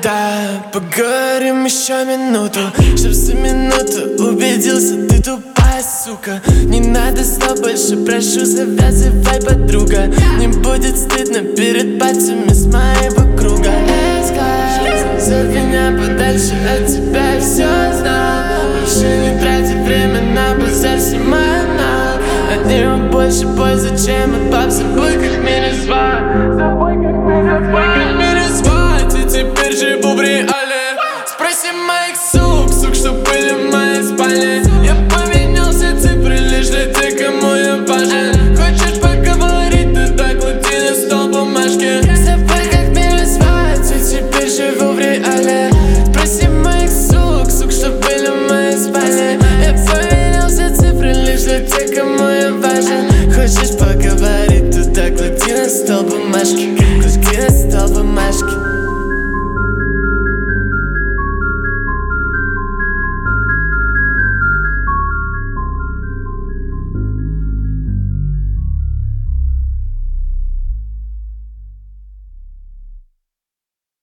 Да, поговорим еще минуту, чтоб за минуту убедился, ты тупая сука. Не надо слов больше, прошу, завязывай, подруга. Не будет стыдно перед пальцами с моего круга. Зови меня подальше от тебя, я все знал. Больше не трати время на базар, снимай на. От нее больше пользы, чем от баб. Забудь, как меня звать. Забудь, как меня звать. И теперь живу в реале. Спроси моих сук, что были в моей спальне. Я поменял все цифры лишь для тех, кому я важен. Хочешь поговорить, тогда клади на стол бумажки. Забудь, как меня звать. И теперь живу в реале.